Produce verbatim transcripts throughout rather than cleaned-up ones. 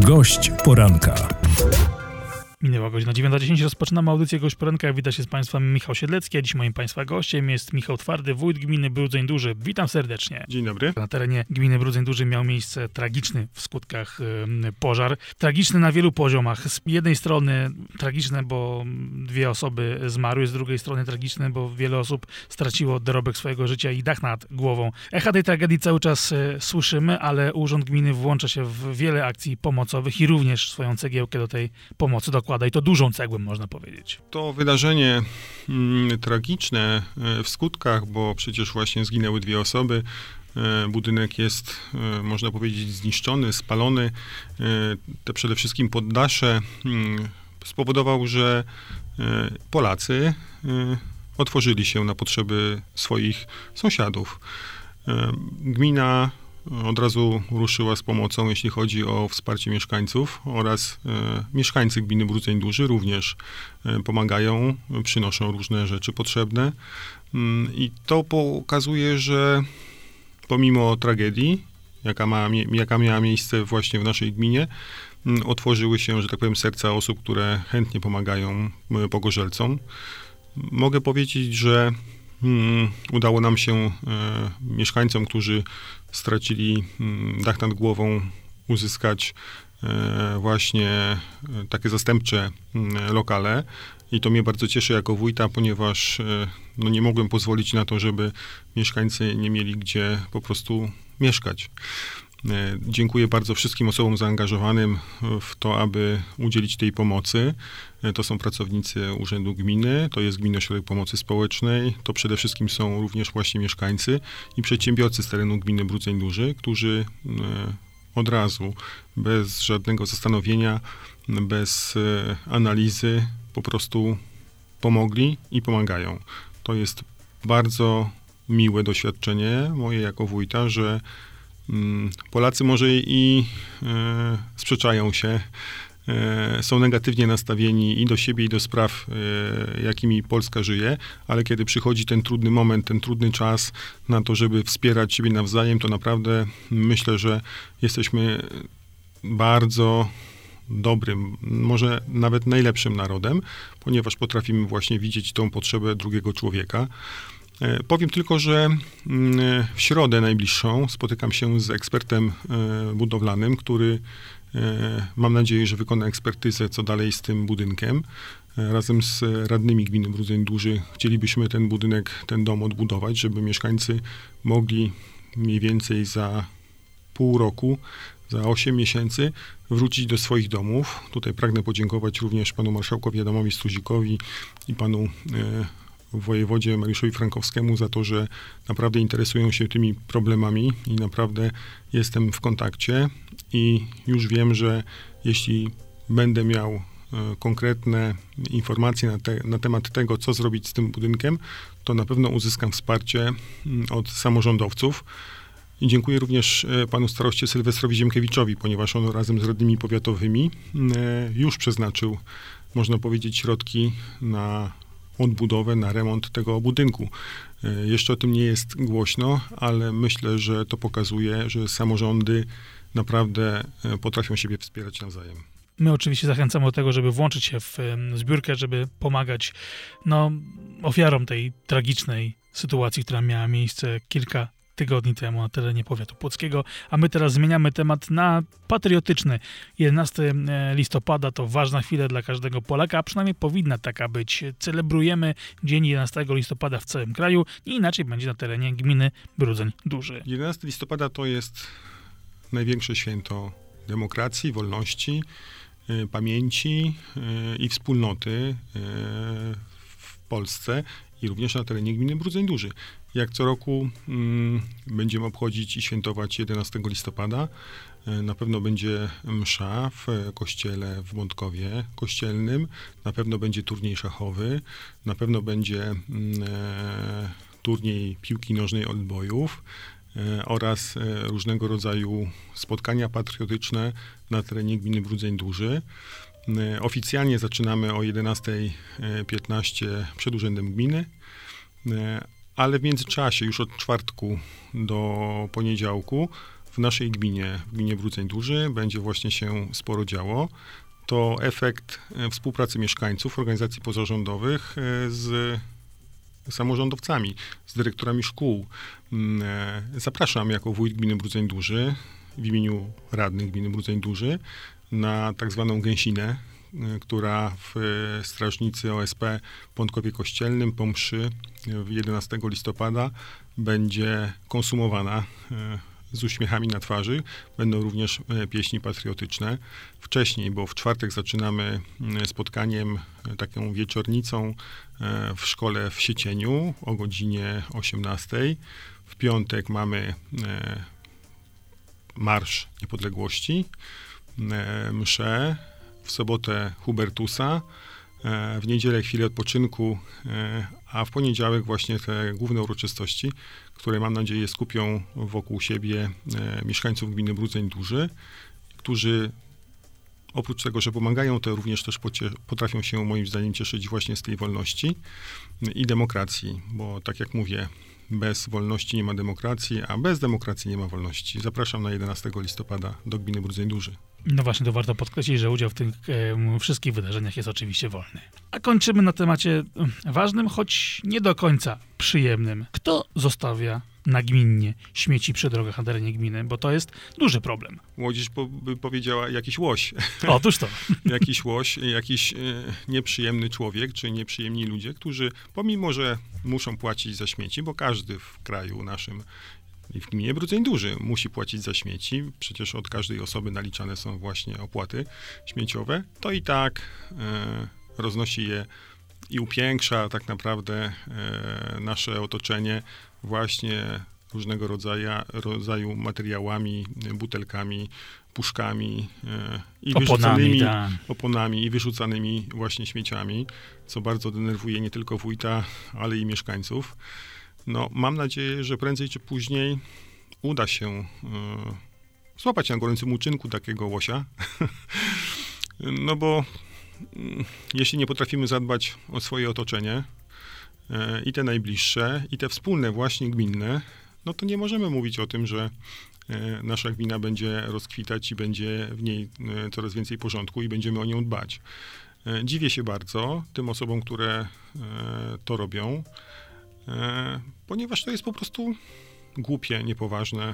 Gość poranka. Minęła godzina dziewiąta dziesięć, rozpoczynamy audycję Gość Poranka. Witam się z Państwem Michał Siedlecki, a dziś moim Państwa gościem jest Michał Twardy, wójt gminy Brudzeń Duży. Witam serdecznie. Dzień dobry. Na terenie gminy Brudzeń Duży miał miejsce tragiczny w skutkach y, pożar. Tragiczny na wielu poziomach. Z jednej strony tragiczne, bo dwie osoby zmarły, z drugiej strony tragiczne, bo wiele osób straciło dorobek swojego życia i dach nad głową. Echa tej tragedii cały czas y, słyszymy, ale Urząd Gminy włącza się w wiele akcji pomocowych i również swoją cegiełkę do tej pomocy dokłada. I to dużą cegłą, można powiedzieć. To wydarzenie mm, tragiczne e, w skutkach, bo przecież właśnie zginęły dwie osoby. E, budynek jest, e, można powiedzieć, zniszczony, spalony. E, te przede wszystkim poddasze mm, spowodował, że e, Polacy e, otworzyli się na potrzeby swoich sąsiadów. E, gmina od razu ruszyła z pomocą, jeśli chodzi o wsparcie mieszkańców oraz e, mieszkańcy gminy Brudzeń Duży również e, pomagają, przynoszą różne rzeczy potrzebne. Mm, I to pokazuje, że pomimo tragedii, jaka, ma, jaka miała miejsce właśnie w naszej gminie, m, otworzyły się, że tak powiem, serca osób, które chętnie pomagają m, pogorzelcom. Mogę powiedzieć, że Hmm, udało nam się e, mieszkańcom, którzy stracili hmm, dach nad głową, uzyskać e, właśnie e, takie zastępcze hmm, lokale. I to mnie bardzo cieszy jako wójta, ponieważ e, no, nie mogłem pozwolić na to, żeby mieszkańcy nie mieli gdzie po prostu mieszkać. E, dziękuję bardzo wszystkim osobom zaangażowanym w to, aby udzielić tej pomocy. E, to są pracownicy Urzędu Gminy, to jest Gminny Ośrodek Pomocy Społecznej, to przede wszystkim są również właśnie mieszkańcy i przedsiębiorcy z terenu gminy Brudzeń Duży, którzy e, od razu, bez żadnego zastanowienia, bez e, analizy, po prostu pomogli i pomagają. To jest bardzo miłe doświadczenie moje jako wójta, że Polacy może i e, sprzeczają się, e, są negatywnie nastawieni i do siebie, i do spraw, e, jakimi Polska żyje, ale kiedy przychodzi ten trudny moment, ten trudny czas na to, żeby wspierać siebie nawzajem, to naprawdę myślę, że jesteśmy bardzo dobrym, może nawet najlepszym narodem, ponieważ potrafimy właśnie widzieć tą potrzebę drugiego człowieka. Powiem tylko, że w środę najbliższą spotykam się z ekspertem budowlanym, który mam nadzieję, że wykona ekspertyzę, co dalej z tym budynkiem. Razem z radnymi gminy Brudzeń Duży chcielibyśmy ten budynek, ten dom odbudować, żeby mieszkańcy mogli mniej więcej za pół roku, za osiem miesięcy wrócić do swoich domów. Tutaj pragnę podziękować również panu marszałkowi Adamowi Struzikowi i panu wojewodzie Mariuszowi Frankowskiemu za to, że naprawdę interesują się tymi problemami i naprawdę jestem w kontakcie i już wiem, że jeśli będę miał e, konkretne informacje na, te, na temat tego, co zrobić z tym budynkiem, to na pewno uzyskam wsparcie m, od samorządowców. I dziękuję również e, panu staroście Sylwestrowi Ziemkiewiczowi, ponieważ on razem z radnymi powiatowymi e, już przeznaczył, można powiedzieć, środki na odbudowę, na remont tego budynku. Jeszcze o tym nie jest głośno, ale myślę, że to pokazuje, że samorządy naprawdę potrafią siebie wspierać nawzajem. My oczywiście zachęcamy do tego, żeby włączyć się w zbiórkę, żeby pomagać no, ofiarom tej tragicznej sytuacji, która miała miejsce kilka tygodni temu na terenie powiatu płockiego, a my teraz zmieniamy temat na patriotyczny. jedenastego listopada to ważna chwila dla każdego Polaka, a przynajmniej powinna taka być. Celebrujemy dzień jedenastego listopada w całym kraju i inaczej będzie na terenie gminy Brudzeń Duży. jedenastego listopada to jest największe święto demokracji, wolności, y, pamięci y, i wspólnoty y, w Polsce i również na terenie gminy Brudzeń Duży. Jak co roku mm, będziemy obchodzić i świętować jedenastego listopada. E, na pewno będzie msza w kościele w Mątkowie kościelnym, na pewno będzie turniej szachowy, na pewno będzie mm, e, turniej piłki nożnej odbojów e, oraz e, różnego rodzaju spotkania patriotyczne na terenie gminy Brudzeń Duży. E, oficjalnie zaczynamy o jedenasta piętnaście przed Urzędem Gminy. E, ale w międzyczasie, już od czwartku do poniedziałku, w naszej gminie, w gminie Bródzeń Duży, będzie właśnie się sporo działo. To efekt współpracy mieszkańców, organizacji pozarządowych z samorządowcami, z dyrektorami szkół. Zapraszam jako wójt gminy Bródzeń Duży w imieniu radnych gminy Bródzeń Duży na tak zwaną gęsinę, która w strażnicy O S P Pątkowie Kościelnym po mszy jedenastego listopada będzie konsumowana z uśmiechami na twarzy. Będą również pieśni patriotyczne. Wcześniej, bo w czwartek zaczynamy spotkaniem, taką wieczornicą w szkole w Siecieniu o godzinie osiemnastej. W piątek mamy Marsz Niepodległości, mszę, w sobotę Hubertusa, w niedzielę chwilę odpoczynku, a w poniedziałek właśnie te główne uroczystości, które mam nadzieję skupią wokół siebie mieszkańców gminy Bródzeń Duży, którzy oprócz tego, że pomagają, to również też potrafią się moim zdaniem cieszyć właśnie z tej wolności i demokracji, bo tak jak mówię, bez wolności nie ma demokracji, a bez demokracji nie ma wolności. Zapraszam na jedenastego listopada do gminy Bródzeń Duży. No właśnie, to warto podkreślić, że udział w tych e, wszystkich wydarzeniach jest oczywiście wolny. A kończymy na temacie ważnym, choć nie do końca przyjemnym. Kto zostawia nagminnie śmieci przy drogach na terenie gminy? Bo to jest duży problem. Młodzież po, by powiedziała jakiś łoś. Otóż to. Jakiś łoś, jakiś e, nieprzyjemny człowiek, czy nieprzyjemni ludzie, którzy pomimo, że muszą płacić za śmieci, bo każdy w kraju naszym i w gminie Bródzeń Duży musi płacić za śmieci, przecież od każdej osoby naliczane są właśnie opłaty śmieciowe, to i tak e, roznosi je i upiększa tak naprawdę e, nasze otoczenie właśnie różnego rodzaju, rodzaju materiałami, butelkami, puszkami e, i oponami, wyrzucanymi tak. oponami i wyrzucanymi właśnie śmieciami, co bardzo denerwuje nie tylko wójta, ale i mieszkańców. No, mam nadzieję, że prędzej czy później uda się y, złapać na gorącym uczynku takiego łosia. No bo y, jeśli nie potrafimy zadbać o swoje otoczenie, y, i te najbliższe, i te wspólne właśnie gminne, no to nie możemy mówić o tym, że y, nasza gmina będzie rozkwitać i będzie w niej y, coraz więcej porządku i będziemy o nią dbać. Y, dziwię się bardzo tym osobom, które y, to robią, ponieważ to jest po prostu głupie, niepoważne,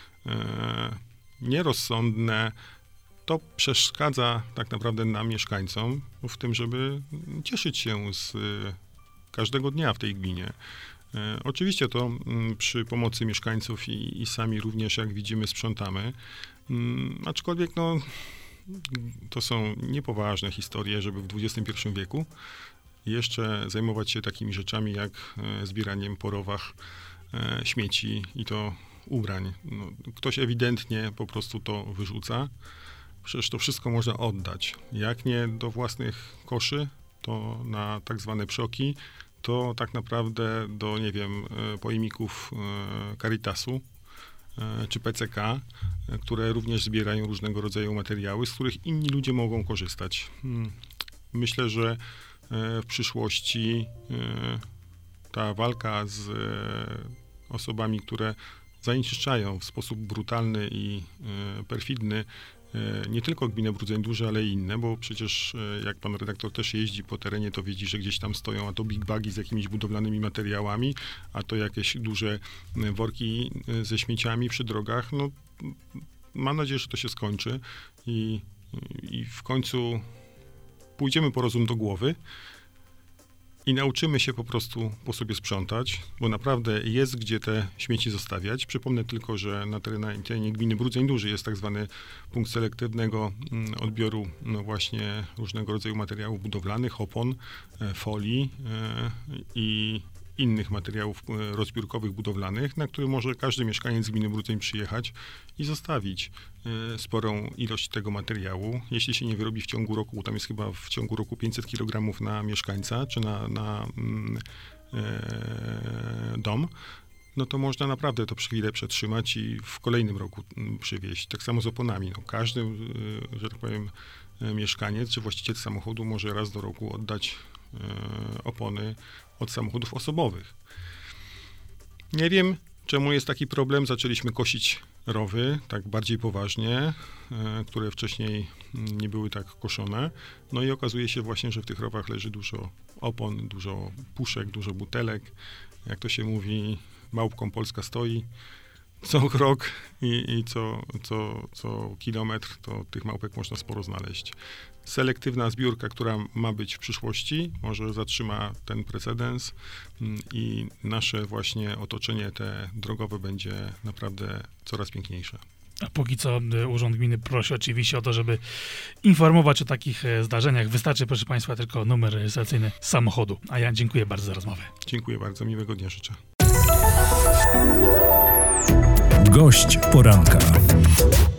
nierozsądne. To przeszkadza tak naprawdę nam, mieszkańcom, w tym, żeby cieszyć się z każdego dnia w tej gminie. Oczywiście to przy pomocy mieszkańców i, i sami również, jak widzimy, sprzątamy. Aczkolwiek no, to są niepoważne historie, żeby w dwudziestym pierwszym wieku jeszcze zajmować się takimi rzeczami jak e, zbieraniem po rowach e, śmieci i to ubrań. No, ktoś ewidentnie po prostu to wyrzuca. Przecież to wszystko można oddać. Jak nie do własnych koszy, to na tak zwane przoki, to tak naprawdę do, nie wiem, e, pojemników e, Caritasu e, czy P C K, e, które również zbierają różnego rodzaju materiały, z których inni ludzie mogą korzystać. Hmm. Myślę, że w przyszłości ta walka z osobami, które zanieczyszczają w sposób brutalny i perfidny nie tylko gminę Bródzeń Duży, ale i inne, bo przecież jak pan redaktor też jeździ po terenie, to widzi, że gdzieś tam stoją a to big bagi z jakimiś budowlanymi materiałami, a to jakieś duże worki ze śmieciami przy drogach. No, mam nadzieję, że to się skończy i, i w końcu pójdziemy po rozum do głowy i nauczymy się po prostu po sobie sprzątać, bo naprawdę jest gdzie te śmieci zostawiać. Przypomnę tylko, że na terenie gminy Bródzeń Duży jest tak zwany punkt selektywnego odbioru no właśnie różnego rodzaju materiałów budowlanych, opon, folii i innych materiałów rozbiórkowych budowlanych, na które może każdy mieszkaniec gminy Bródzeń przyjechać i zostawić sporą ilość tego materiału. Jeśli się nie wyrobi w ciągu roku, bo tam jest chyba w ciągu roku pięćset kilogramów na mieszkańca, czy na, na mm, e, dom, no to można naprawdę to chwilę przetrzymać i w kolejnym roku przywieźć. Tak samo z oponami. No, każdy, że tak powiem, mieszkaniec czy właściciel samochodu może raz do roku oddać e, opony od samochodów osobowych. Nie wiem, czemu jest taki problem. Zaczęliśmy kosić rowy, tak bardziej poważnie, które wcześniej nie były tak koszone. No i okazuje się właśnie, że w tych rowach leży dużo opon, dużo puszek, dużo butelek. Jak to się mówi, małpką Polska stoi. Co krok i, i co, co, co kilometr, to tych małpek można sporo znaleźć. Selektywna zbiórka, która ma być w przyszłości, może zatrzyma ten precedens i nasze właśnie otoczenie te drogowe będzie naprawdę coraz piękniejsze. A póki co Urząd Gminy prosi oczywiście o to, żeby informować o takich zdarzeniach. Wystarczy, proszę Państwa, tylko numer rejestracyjny samochodu. A ja dziękuję bardzo za rozmowę. Dziękuję bardzo, miłego dnia życzę. Gość poranka.